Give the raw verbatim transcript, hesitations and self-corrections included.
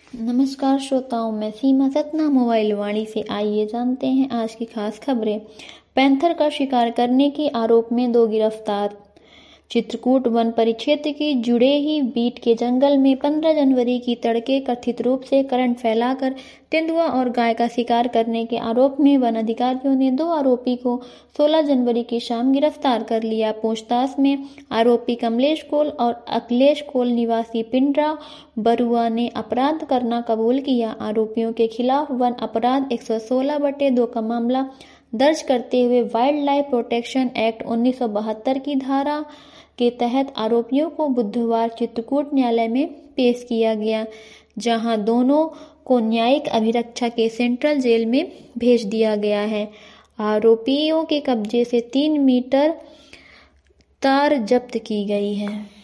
नमस्कार श्रोताओं, मैं सीमा सतना मोबाइल वाणी से। आइए जानते हैं आज की खास खबरें। पैंथर का शिकार करने के आरोप में दो गिरफ्तार। चित्रकूट वन परिक्षेत्र की जुड़े ही बीट के जंगल में पंद्रह जनवरी की तड़के कथित रूप से करंट फैलाकर तेंदुआ और गाय का शिकार करने के आरोप में वन अधिकारियों ने दो आरोपी को सोलह जनवरी की शाम गिरफ्तार कर लिया। पूछताछ में आरोपी कमलेश कोल और अखिलेश कोल निवासी पिंडरा बरुआ ने अपराध करना कबूल किया। आरोपियों के खिलाफ वन अपराध एक सौ सोलह बटे दो का मामला दर्ज करते हुए वाइल्ड लाइफ प्रोटेक्शन एक्ट उन्नीस सौ बहत्तर की धारा के तहत आरोपियों को बुधवार चित्रकूट न्यायालय में पेश किया गया, जहां दोनों को न्यायिक अभिरक्षा के सेंट्रल जेल में भेज दिया गया है। आरोपियों के कब्जे से तीन मीटर तार जब्त की गई है।